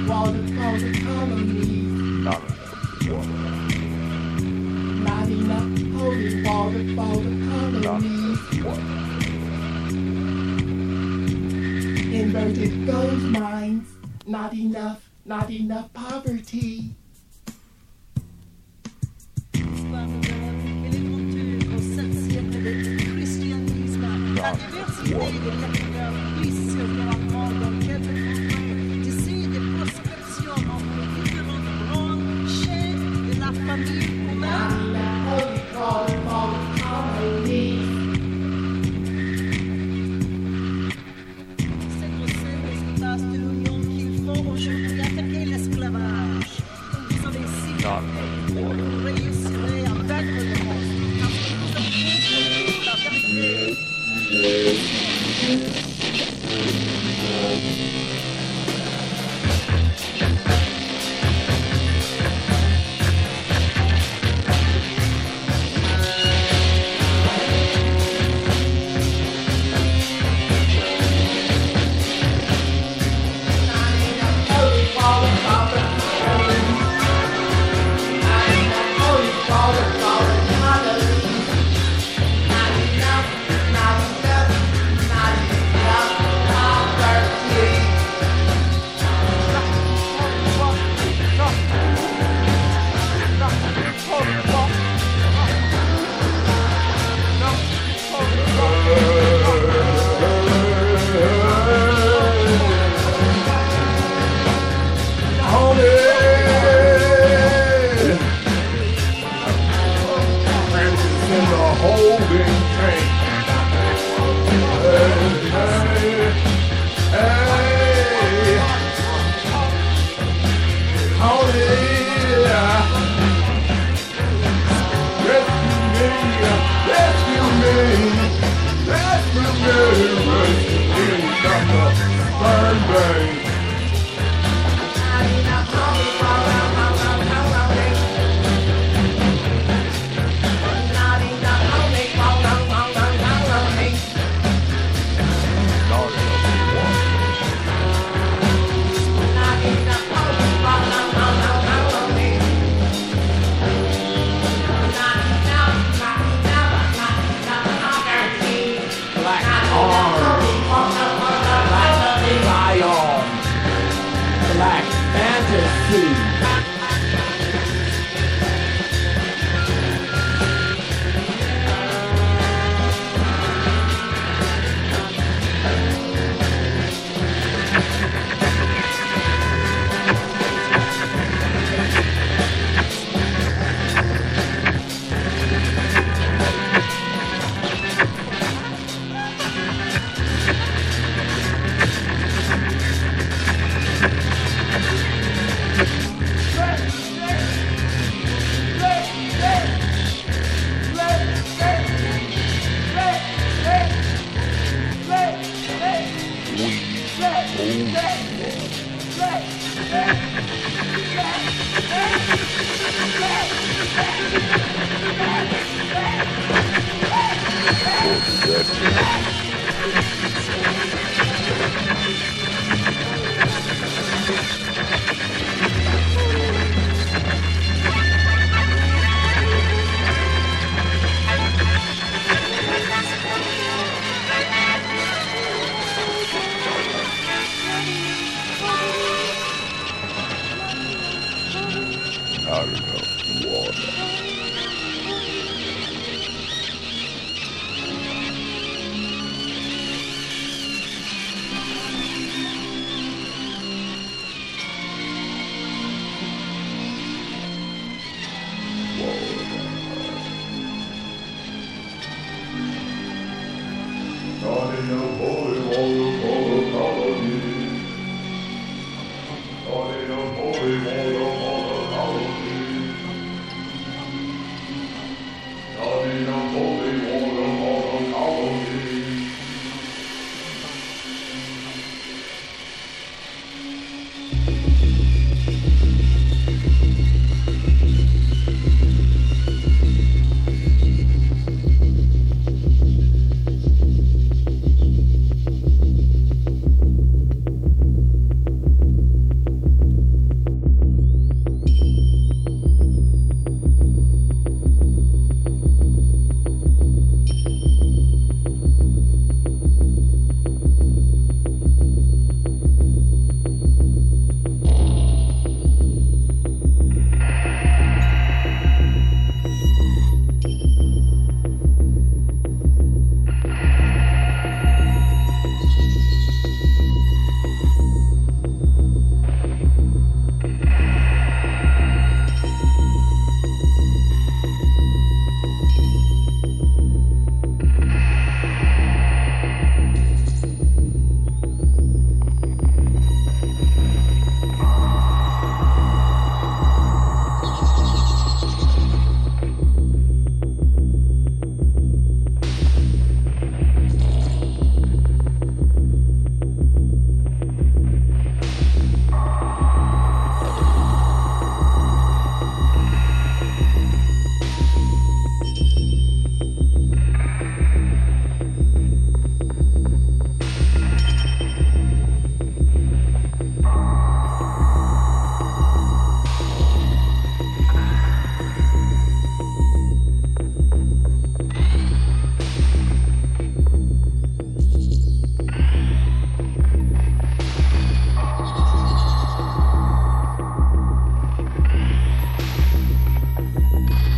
Water for the colony. Not water. Not enough holy water for the Not colony. water. Inverted gold mines. Not enough poverty.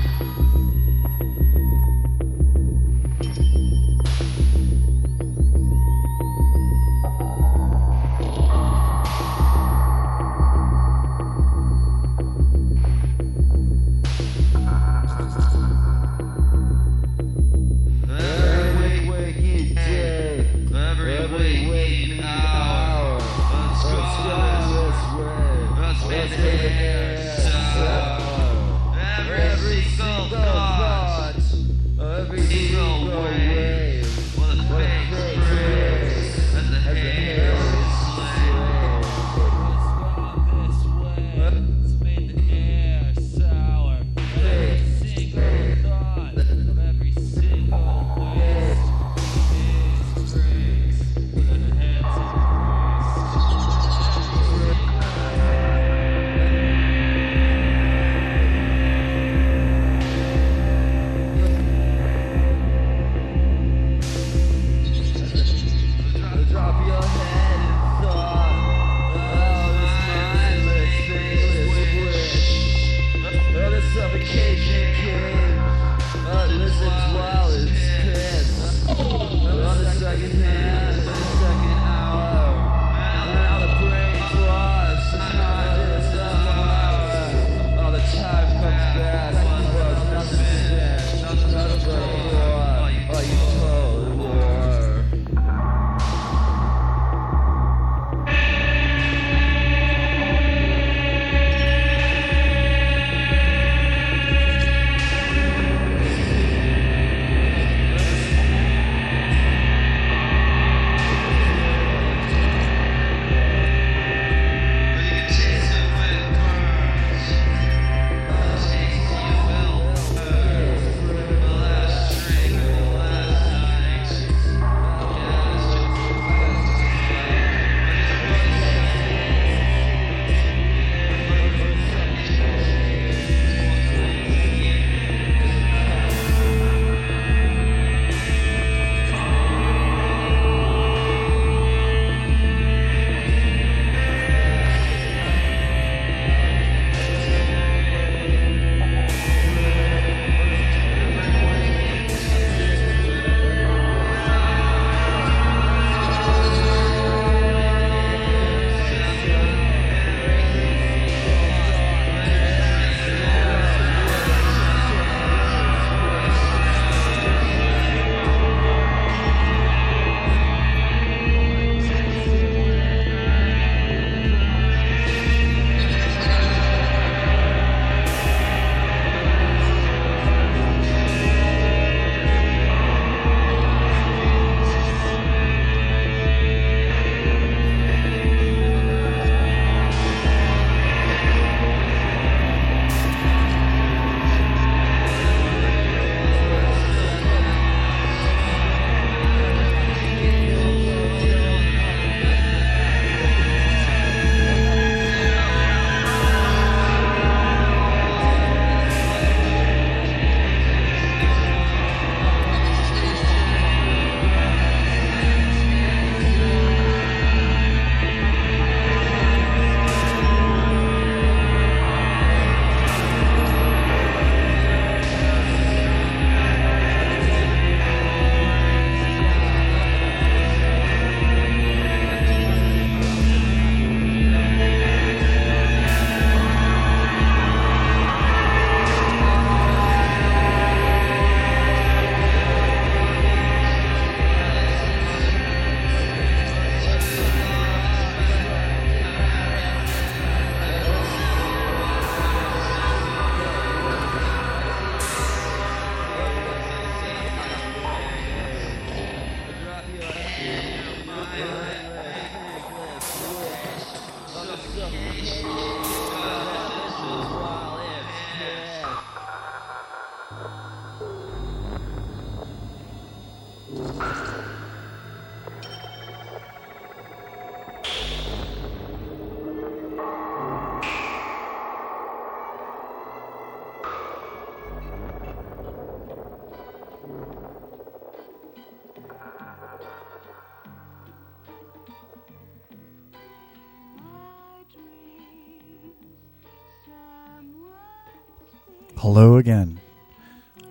Hello again.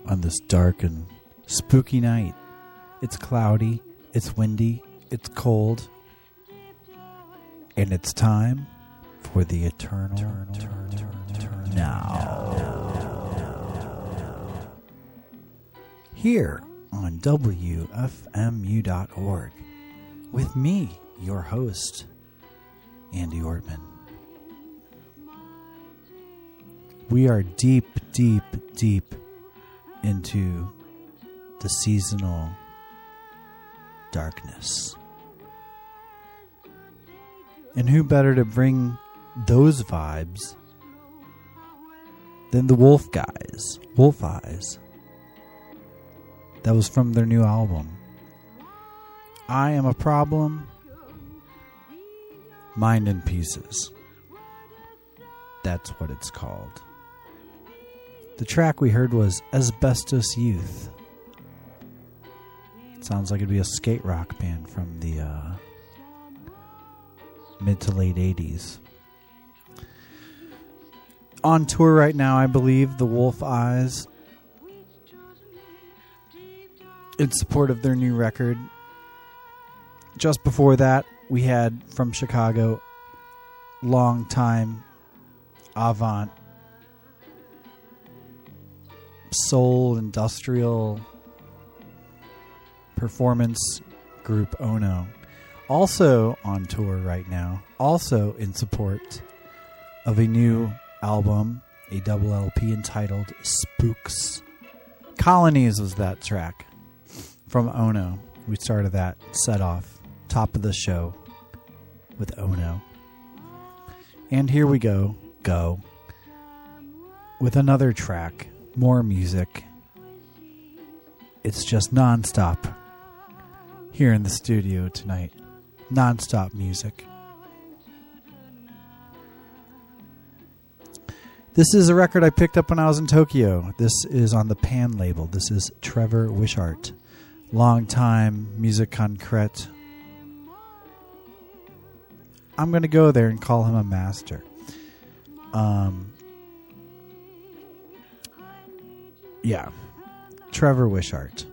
on this dark and spooky night. It's cloudy, it's windy, it's cold, and it's time for the eternal now. Here on WFMU.org with me, your host, Andy Ortman. We are deep into the seasonal darkness. And who better to bring those vibes than the Wolf Guys, Wolf Eyes. That was from their new album, I Am a Problem, Mind in Pieces. That's what it's called. The track we heard was Asbestos Youth. Sounds like it'd be a skate rock band from the mid to late 80s. On tour right now, I believe, the Wolf Eyes, in support of their new record. Just before that, we had from Chicago, long-time avant soul industrial performance group Ono, also on tour right now, also in support of a new album, a double LP entitled Spooks. Colonies was that track from Ono. We started that set off top of the show with Ono. And here we go with another track, more music. It's just non-stop here in the studio tonight. Non-stop music. This is a record I picked up when I was in Tokyo. This is on the Pan label. This is Trevor Wishart, longtime musique concrète. I'm going to go there and call him a master. Yeah, Trevor Wishart.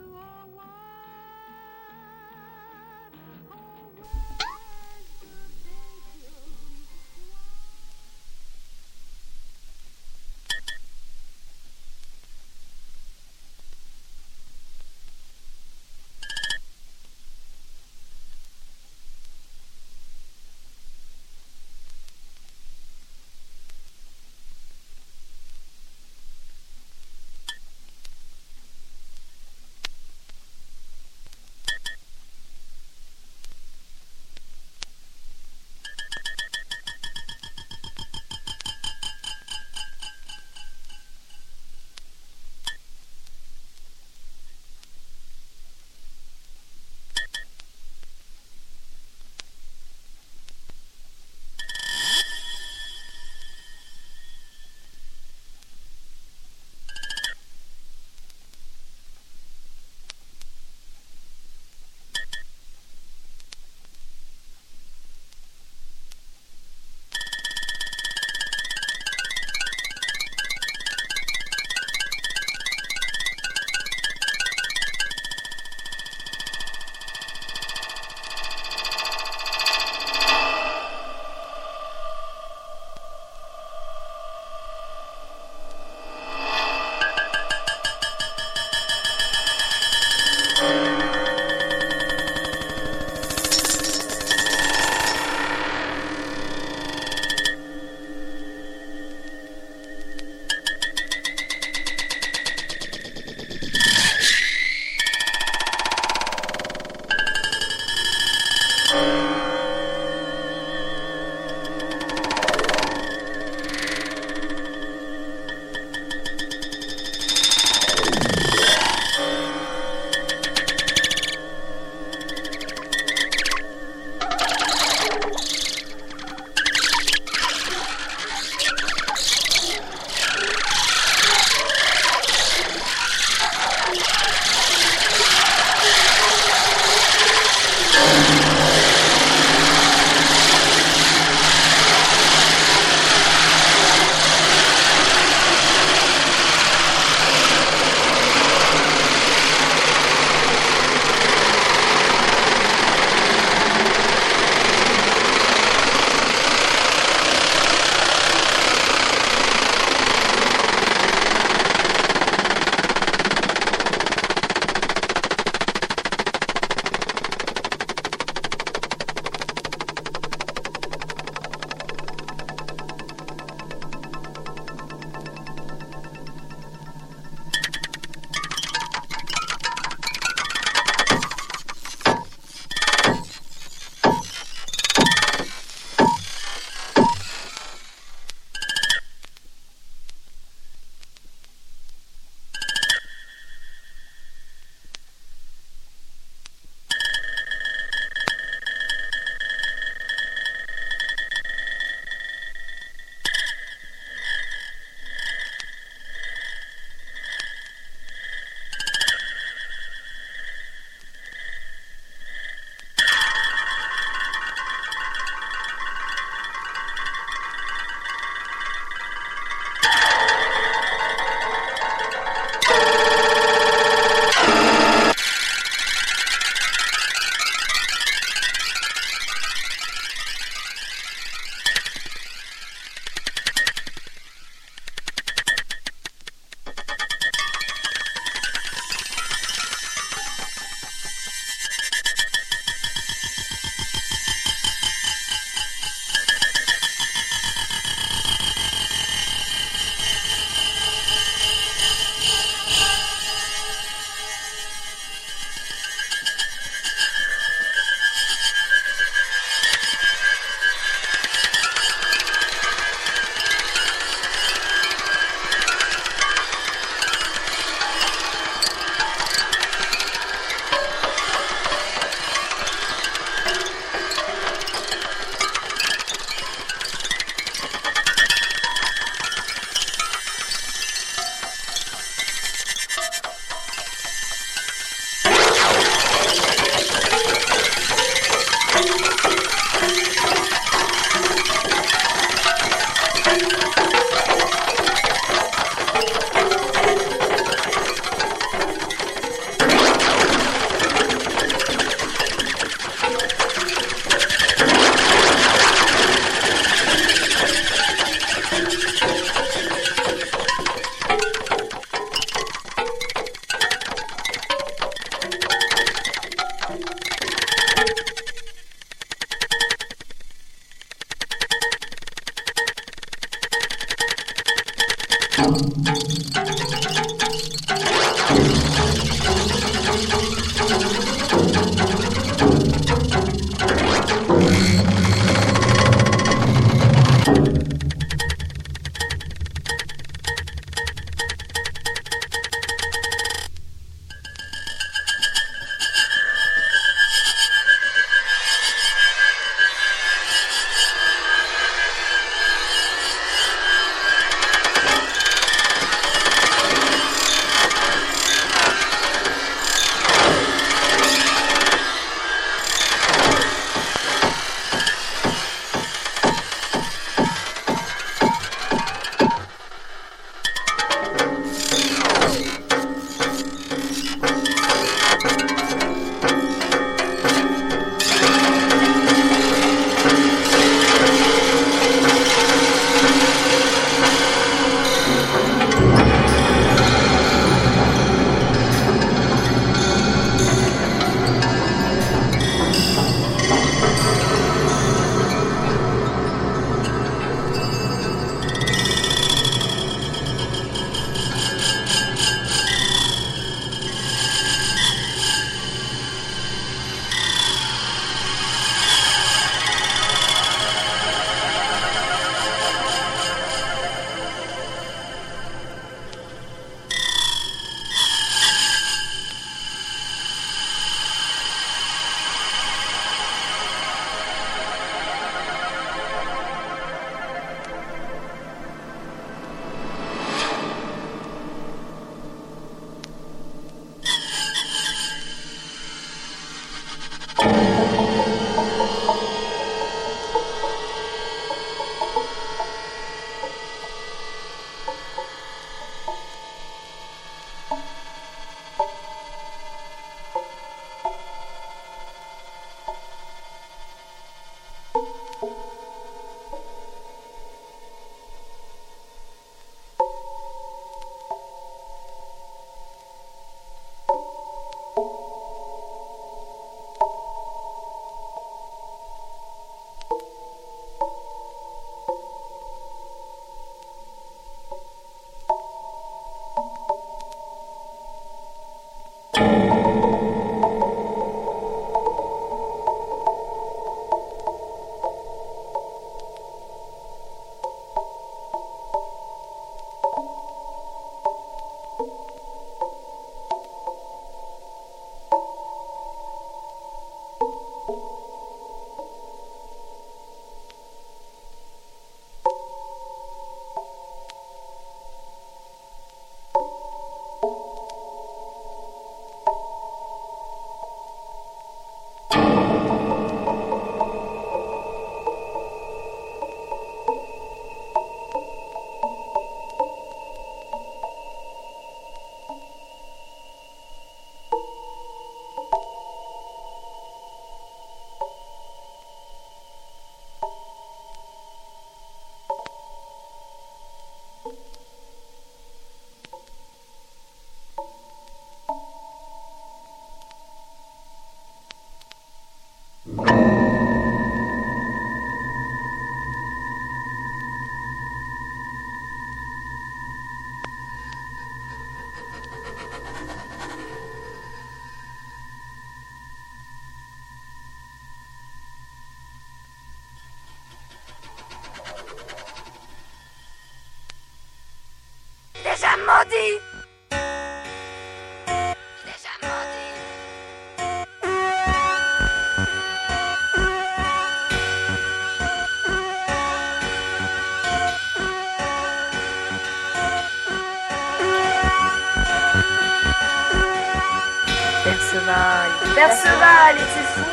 Perceval, es-tu fou?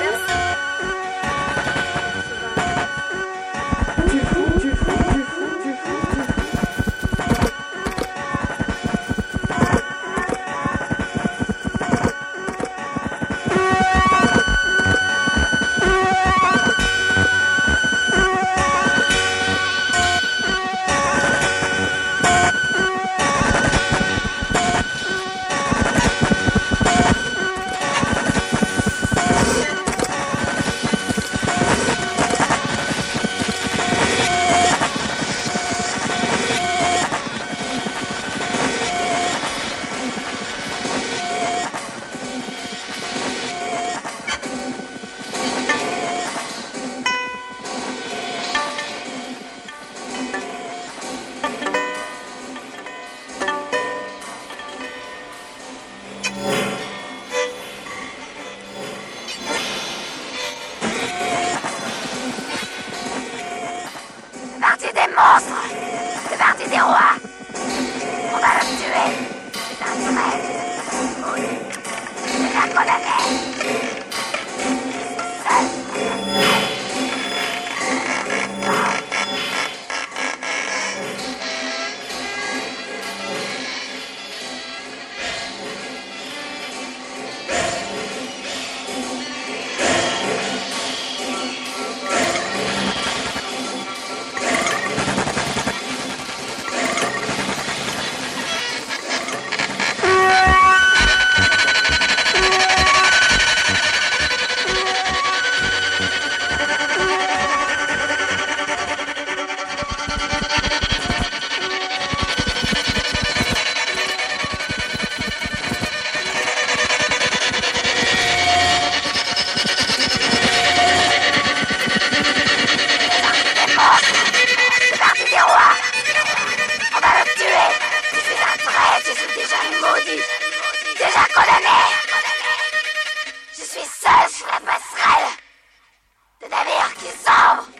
Partie des monstres, c'est partie des rois. On va le tuer. C'est un trait. Oui. C'est la condamnée. Déjà condamné. Je suis seul sur la passerelle de navires qui sombrent.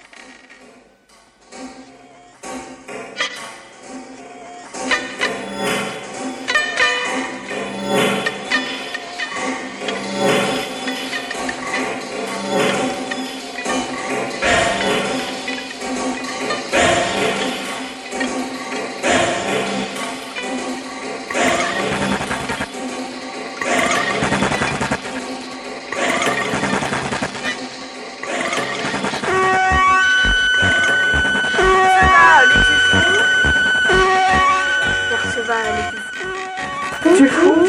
Tu fous.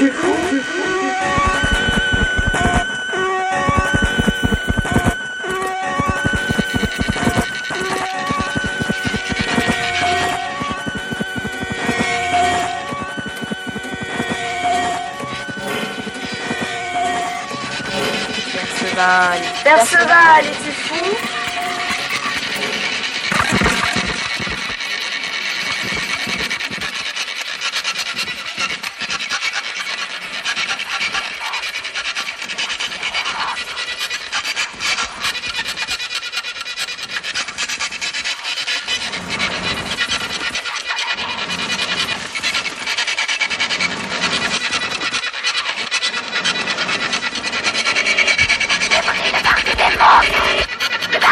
Perceval, es-tu fou? C'est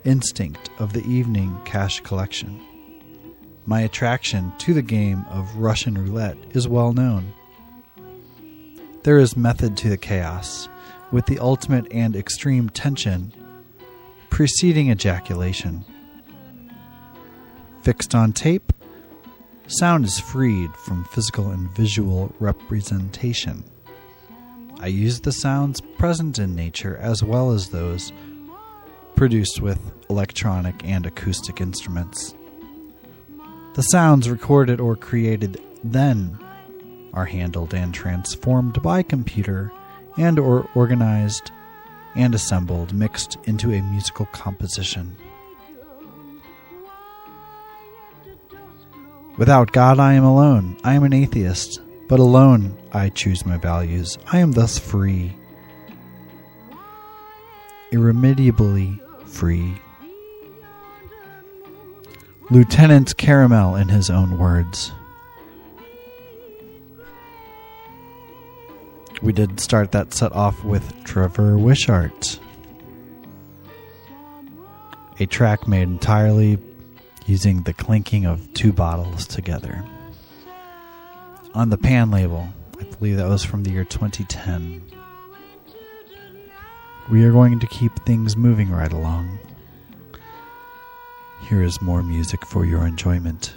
instinct of the evening cash collection. My attraction to the game of Russian roulette is well known. There is method to the chaos, with the ultimate and extreme tension preceding ejaculation. Fixed on tape, sound is freed from physical and visual representation. I use the sounds present in nature as well as those produced with electronic and acoustic instruments. The sounds recorded or created then are handled and transformed by computer and or organized and assembled, mixed into a musical composition. Without God I am alone. I am an atheist, but alone I choose my values. I am thus free. Irremediably free. Lieutenant Caramel in his own words. We did start that set off with Trevor Wishart, a track made entirely using the clinking of two bottles together. On the Pan label, I believe that was from the year 2010. We are going to keep things moving right along. Here is more music for your enjoyment.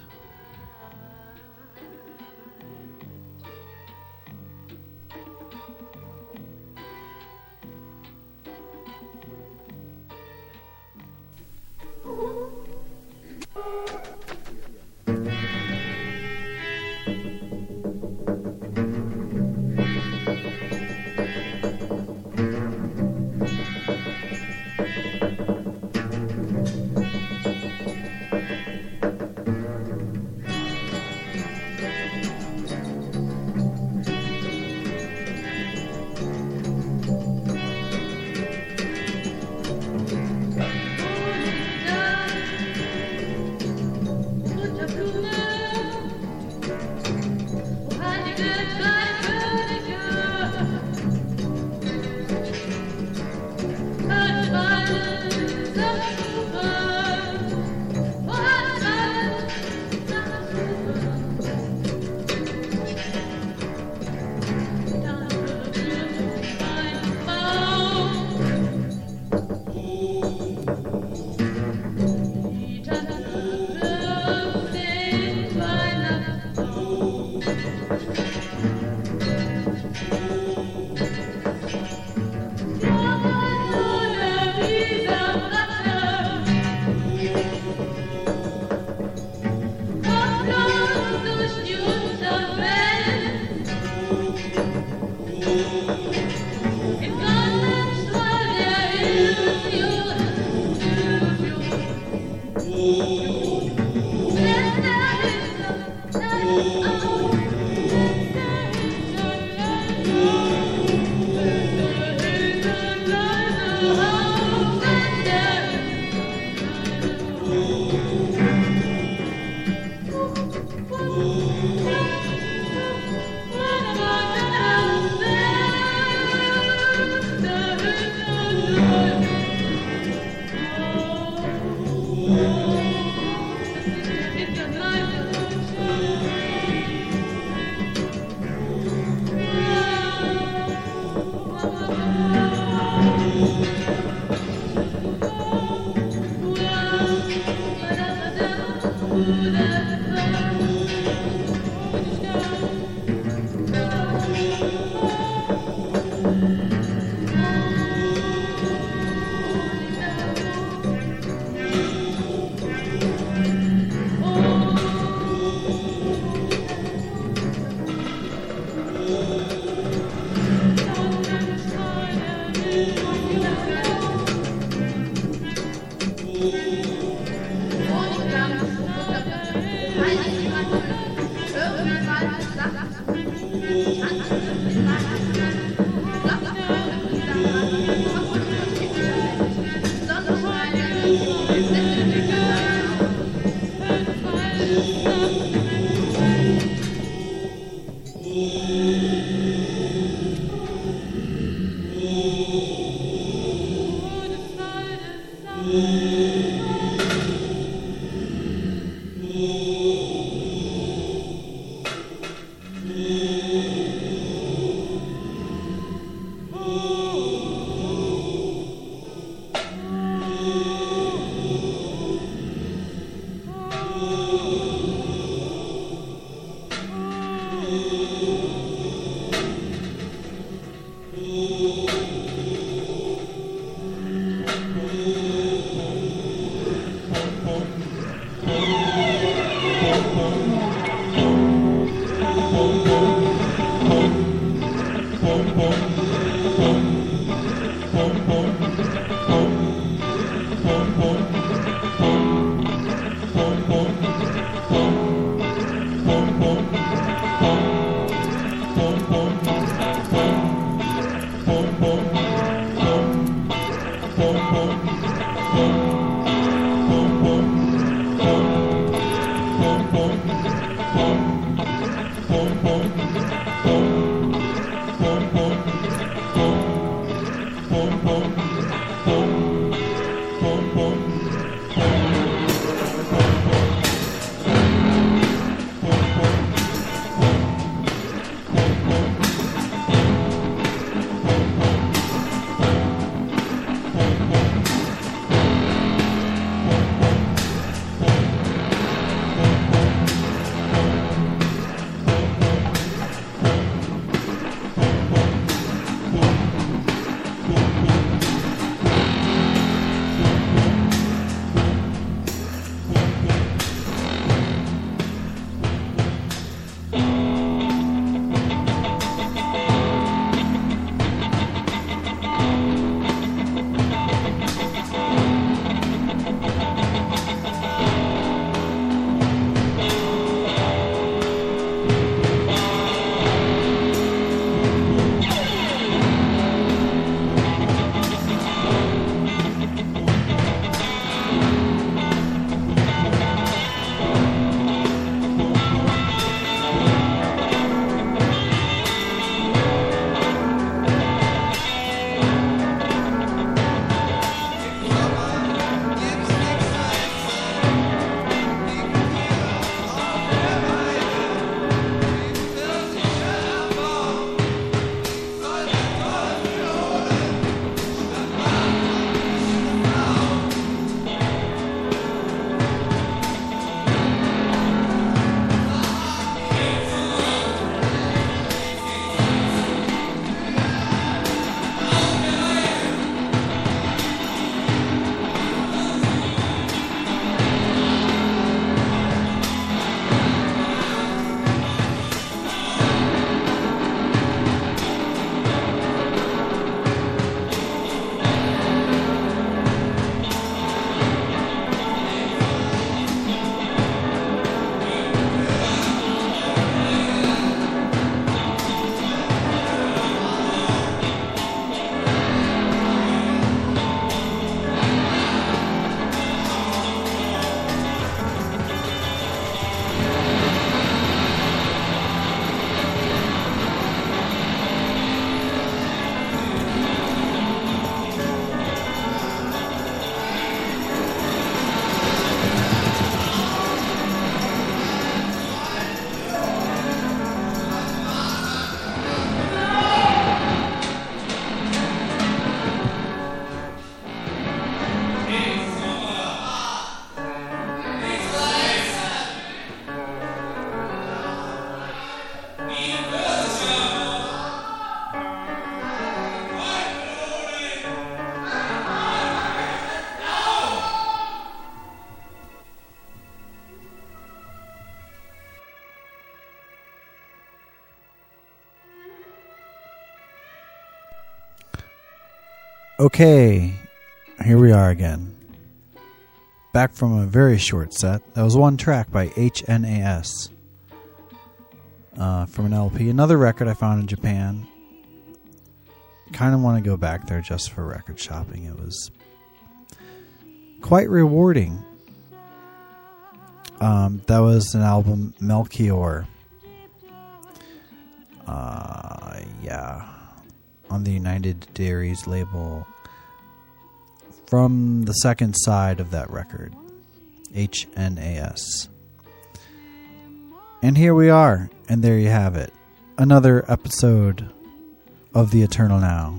Okay, here we are again. Back from a very short set. That was one track by HNAS from an LP. Another record I found in Japan. Kind of want to go back there just for record shopping. It was quite rewarding. That was an album, Melchior. On the United Dairies label, from the second side of that record, HNAS. And here we are, and there you have it. Another episode of The Eternal Now.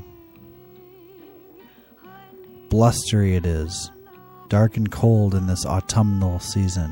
Blustery it is, dark and cold in this autumnal season.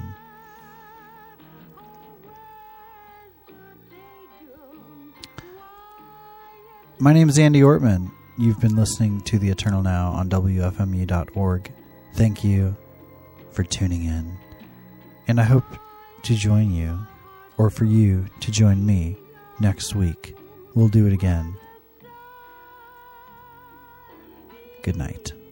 My name is Andy Ortman. You've been listening to The Eternal Now on WFMU.org. Thank you for tuning in. And I hope to join you, or for you to join me, next week. We'll do it again. Good night.